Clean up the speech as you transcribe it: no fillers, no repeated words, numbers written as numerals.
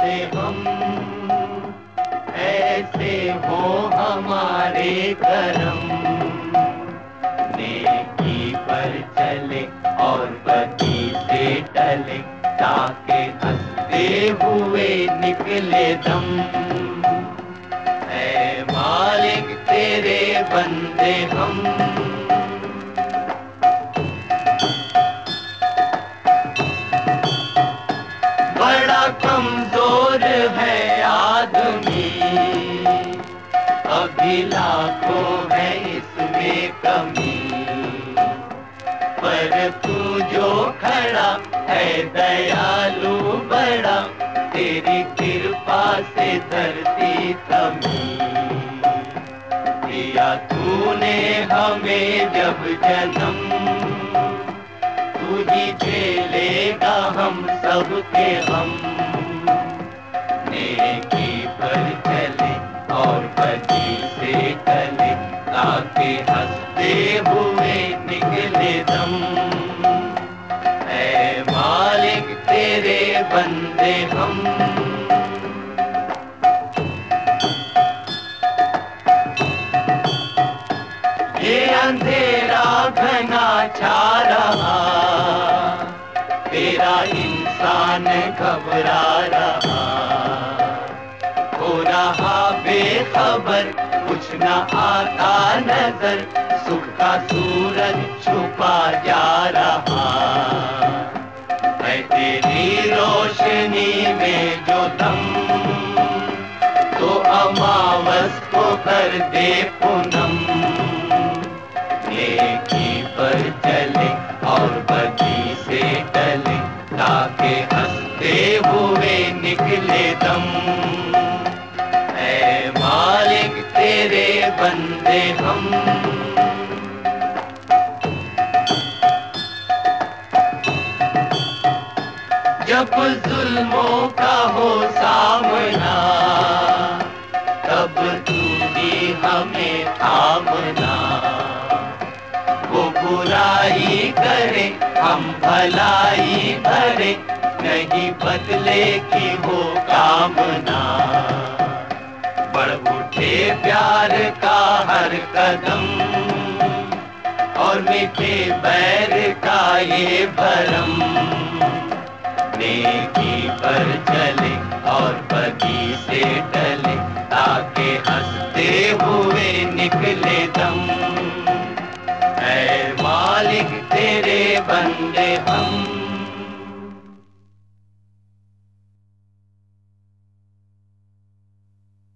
बंदे हम, ऐसे हो हमारे करम। नेकी पर चले और बदी से टले, ताकि हंसते हुए निकले दम। ऐ मालिक तेरे बंदे हम। बड़ा कमजोर है आदमी, अभी लाखों है इसमें कमी। पर तू जो खड़ा है दयालु बड़ा, तेरी कृपा से धरती थमी। दिया तूने हमें जब जन्म, तू ही झेलेगा हम सबके हम। नेकी पर चले और बदी से टले, ताकि हंसते हुए निकले दम। ऐ मालिक तेरे बंदे हम। ये अंधेरा घना छा रहा, तेरा इंसान घबरा रहा। हो रहा बेखबर, कुछ न आता नजर, सुख का सूरज छुपा जा रहा है। तेरी रोशनी में जो दम, तो अमावस को कर दे पूनम। नेकी पर चले और बदी से टले, ताकि हंसते हुए निकले दम। ऐ मालिक तेरे बंदे हम। जब जुल्मों का हो सामना, तब तू भी हमें थामना। वो बुराई करे हम भलाई भरे, नहीं बदले की हो कामना। बढ़ उठे प्यार का हर कदम, और मिटे बैर का ये भरम। नेकी पर चले और बदी से टले, ताकि हंसते हुए निकले दम। ऐ मालिक तेरे बंदे हम।